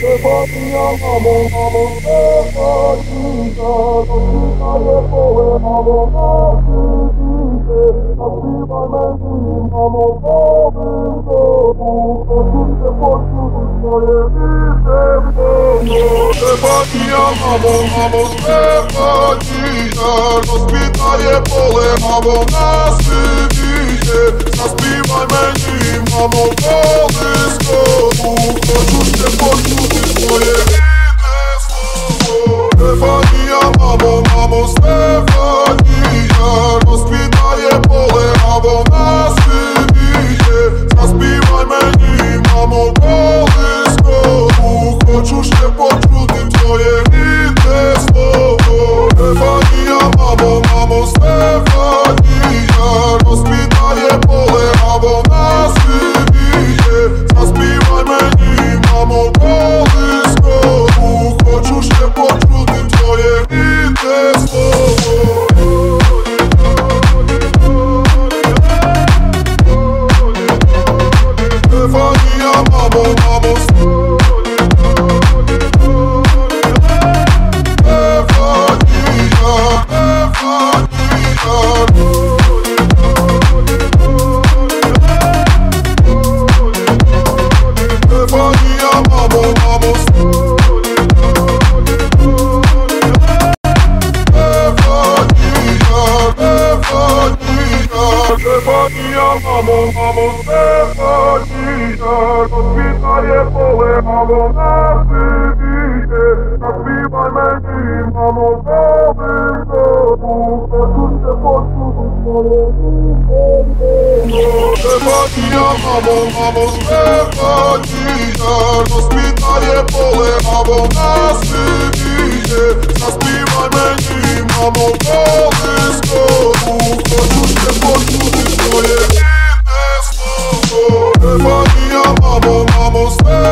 Стефанія, мамо, мамо, Стефанія, розквітає поле, мамо, на світі, наспівай мені, мамо, новим дому, хочу ще почути своє вітемно. Стефанія, мамо, мамо, Стефанія, розквітає поле, мамо, на світі, наспівай мені, мамо, колискову, хочу ще почути своє рідне слово. Стефанія, мамо, мамо, Стефанія, розквітає поле, мамо, на світі, заспівай мені, мамо, колискову, хочу ще почути твоє рідне слово. Стефанія, мамо, мамо, Стефанія, розквітає поле, мамо, на світі, заспівай мені, мамо, колискову, хочу ще почути твоє рідне слово. Стефанія, мамо, мамо, Стефанія, мамо, мамо, Стефанія, розквітає поле, мамо, на світі, заспівай мені, мамо, новим дому, хочу ще почути своє вітемно. Стефанія, мамо, мамо, Стефанія, розквітає поле, мамо, на світі, заспівай мені, мамо, колискову, хочу ще почути твоє рідне слово. Стефанія, мамо, мамо, Стефанія.